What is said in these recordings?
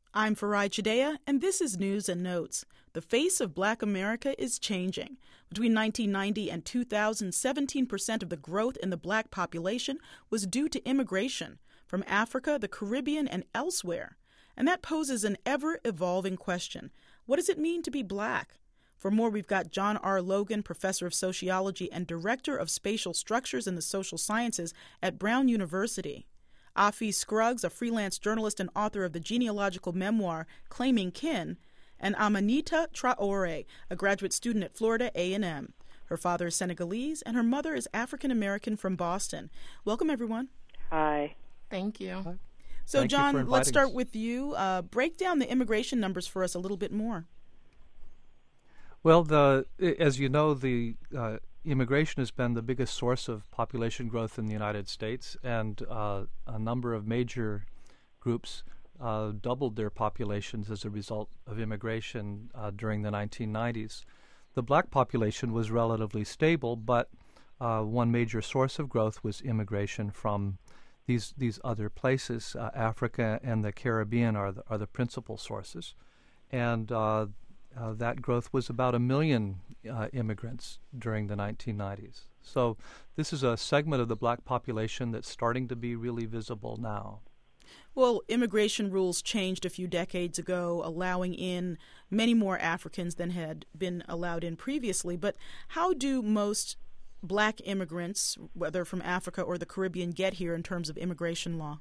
I'm Farai Chideya, and this is News and Notes. The face of Black America is changing. Between 1990 and 2000, 17% of the growth in the Black population was due to immigration from Africa, the Caribbean, and elsewhere. And that poses an ever-evolving question. What does it mean to be Black? For more, we've got John R. Logan, professor of sociology and director of spatial structures in the social sciences at Brown University. Afi Scruggs, a freelance journalist and author of the genealogical memoir Claiming Kin, and Amanita Traore, a graduate student at Florida A&M. Her father is Senegalese, and her mother is African-American from Boston. Welcome, everyone. Hi. Thank you. Hi. So, Thank John, you for let's inviting start with you. Break down the immigration numbers for us a little bit more. Well, as you know, the immigration has been the biggest source of population growth in the United States, and a number of major groups doubled their populations as a result of immigration during the 1990s. The Black population was relatively stable, but one major source of growth was immigration from these other places. Africa and the Caribbean are the principal sources, and that growth was about 1 million immigrants during the 1990s. So this is a segment of the Black population that's starting to be really visible now. Well, immigration rules changed a few decades ago, allowing in many more Africans than had been allowed in previously. But how do most Black immigrants, whether from Africa or the Caribbean, get here in terms of immigration law?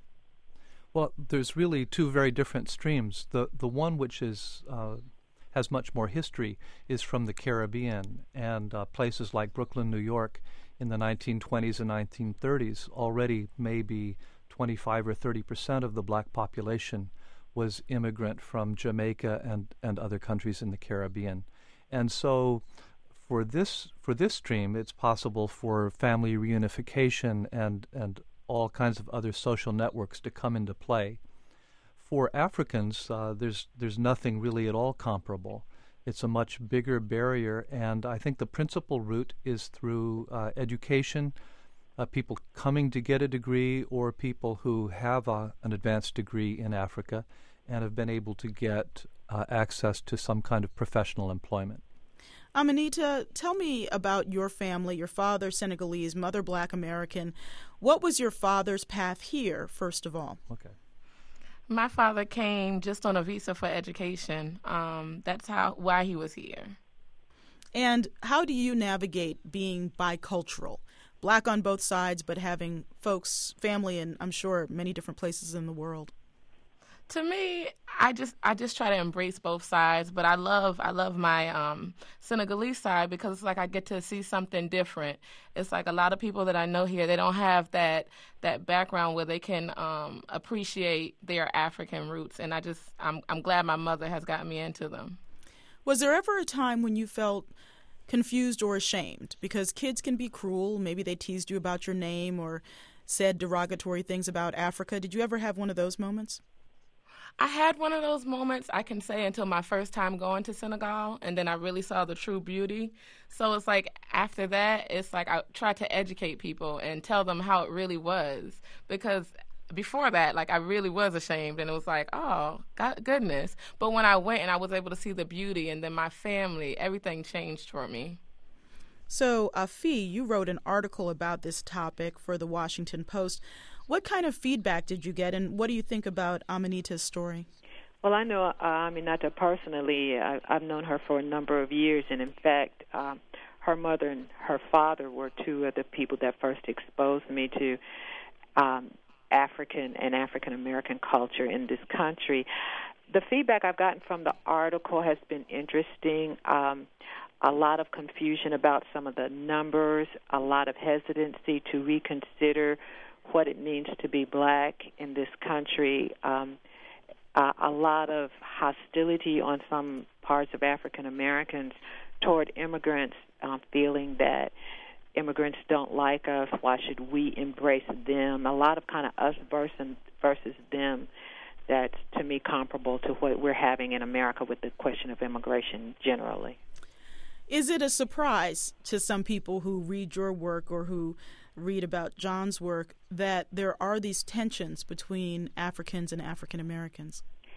Well, there's really two very different streams. The one which is has much more history is from the Caribbean, and places like Brooklyn, New York in the 1920s and 1930s already maybe 25 or 30% of the Black population was immigrant from Jamaica and other countries in the Caribbean. And so for this stream, it's possible for family reunification and all kinds of other social networks to come into play. For Africans, there's nothing really at all comparable. It's a much bigger barrier, and I think the principal route is through education, people coming to get a degree, or people who have an advanced degree in Africa and have been able to get access to some kind of professional employment. Amanita, tell me about your family, your father Senegalese, mother Black American. What was your father's path here, first of all? Okay. My father came just on a visa for education. That's why he was here. And how do you navigate being bicultural? Black on both sides, but having folks, family, in, I'm sure, many different places in the world. To me, I just try to embrace both sides, but I love my Senegalese side because it's like I get to see something different. It's like a lot of people that I know here, they don't have that background where they can appreciate their African roots, and I'm glad my mother has gotten me into them. Was there ever a time when you felt confused or ashamed? Because kids can be cruel. Maybe they teased you about your name or said derogatory things about Africa. Did you ever have one of those moments? I had one of those moments, I can say, until my first time going to Senegal, and then I really saw the true beauty. So it's like after that, it's like I tried to educate people and tell them how it really was. Because before that, like I really was ashamed, and it was like, oh, God, goodness. But when I went and I was able to see the beauty, and then my family, everything changed for me. So, Afi, you wrote an article about this topic for the Washington Post. What kind of feedback did you get, and what do you think about Amanita's story? Well, I know Aminata personally. I've known her for a number of years, and in fact, her mother and her father were two of the people that first exposed me to African and African-American culture in this country. The feedback I've gotten from the article has been interesting. A lot of confusion about some of the numbers, a lot of hesitancy to reconsider what it means to be Black in this country, a lot of hostility on some parts of African Americans toward immigrants, feeling that immigrants don't like us, why should we embrace them, a lot of kind of us versus them that's, to me, comparable to what we're having in America with the question of immigration generally. Is it a surprise to some people who read your work or who read about John's work that there are these tensions between Africans and African Americans?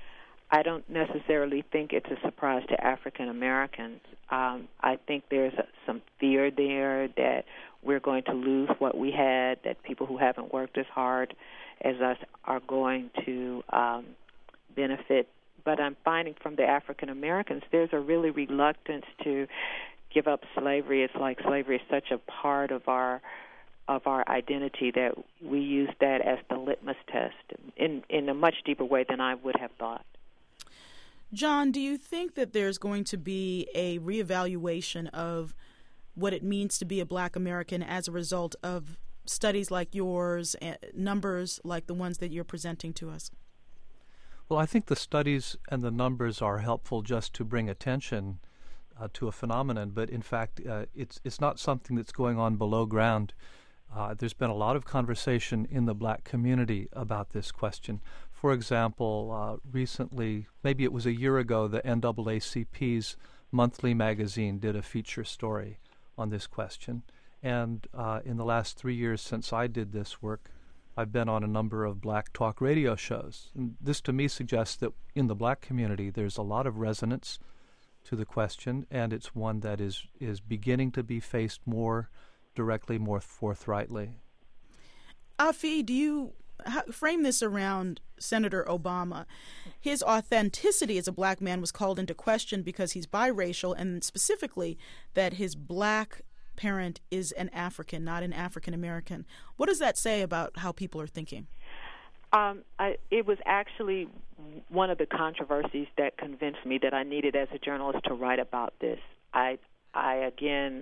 I don't necessarily think it's a surprise to African Americans. I think there's some fear there that we're going to lose what we had, that people who haven't worked as hard as us are going to benefit. But I'm finding from the African Americans, there's a really reluctance to give up slavery. It's like slavery is such a part of our identity that we use that as the litmus test in a much deeper way than I would have thought. John, do you think that there's going to be a reevaluation of what it means to be a Black American as a result of studies like yours, and numbers like the ones that you're presenting to us? Well, I think the studies and the numbers are helpful just to bring attention to a phenomenon, but in fact, it's not something that's going on below ground. There's been a lot of conversation in the Black community about this question. For example, recently, maybe it was a year ago, the NAACP's monthly magazine did a feature story on this question. And in the last 3 years since I did this work, I've been on a number of Black talk radio shows. And this to me suggests that in the Black community there's a lot of resonance to the question, and it's one that is beginning to be faced more directly, more forthrightly. Afi, do you frame this around Senator Obama? His authenticity as a Black man was called into question because he's biracial, and specifically that his Black parent is an African, not an African American. What does that say about how people are thinking? It was actually one of the controversies that convinced me that I needed, as a journalist, to write about this. I again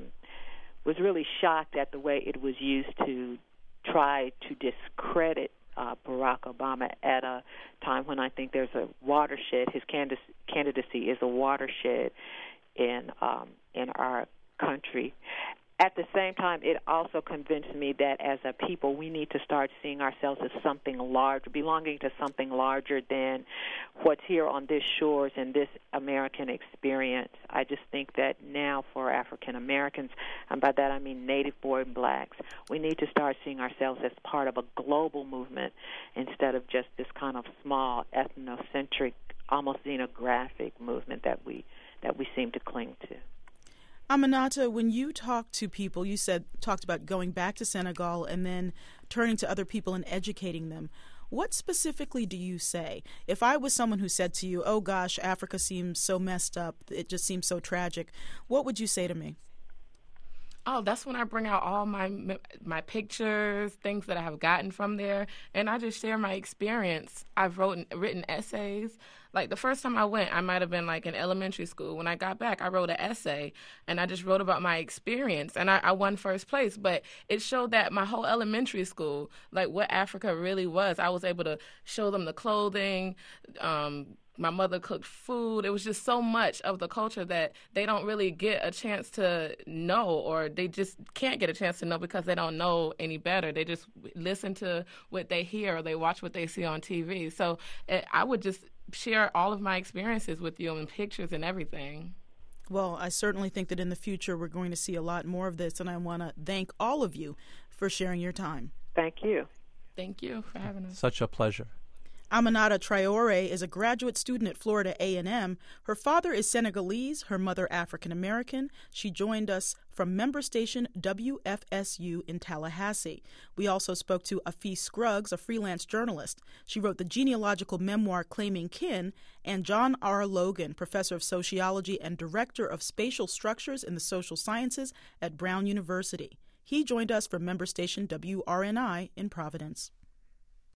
was really shocked at the way it was used to try to discredit Barack Obama at a time when I think there's a watershed. His candidacy is a watershed in our country. At the same time, it also convinced me that as a people, we need to start seeing ourselves as something larger, belonging to something larger than what's here on this shores and this American experience. I just think that now for African Americans, and by that I mean native-born Blacks, we need to start seeing ourselves as part of a global movement instead of just this kind of small, ethnocentric, almost xenographic movement that we seem to cling to. Aminata, when you talk to people, you talked about going back to Senegal and then turning to other people and educating them. What specifically do you say? If I was someone who said to you, oh gosh, Africa seems so messed up, it just seems so tragic, what would you say to me? Oh, that's when I bring out all my pictures, things that I have gotten from there, and I just share my experience. I've written essays. Like the first time I went, I might have been like in elementary school. When I got back, I wrote an essay, and I just wrote about my experience, and I won first place. But it showed that my whole elementary school, like what Africa really was. I was able to show them the clothing, my mother cooked food. It was just so much of the culture that they don't really get a chance to know, or they just can't get a chance to know because they don't know any better. They just listen to what they hear, or they watch what they see on TV. So I would just share all of my experiences with you and pictures and everything. Well, I certainly think that in the future we're going to see a lot more of this, and I want to thank all of you for sharing your time. Thank you. Thank you for having us. Such a pleasure. Aminata Traore is a graduate student at Florida A&M. Her father is Senegalese, her mother African-American. She joined us from member station WFSU in Tallahassee. We also spoke to Afi Scruggs, a freelance journalist. She wrote the genealogical memoir Claiming Kin, and John R. Logan, professor of sociology and director of spatial structures in the social sciences at Brown University. He joined us from member station WRNI in Providence.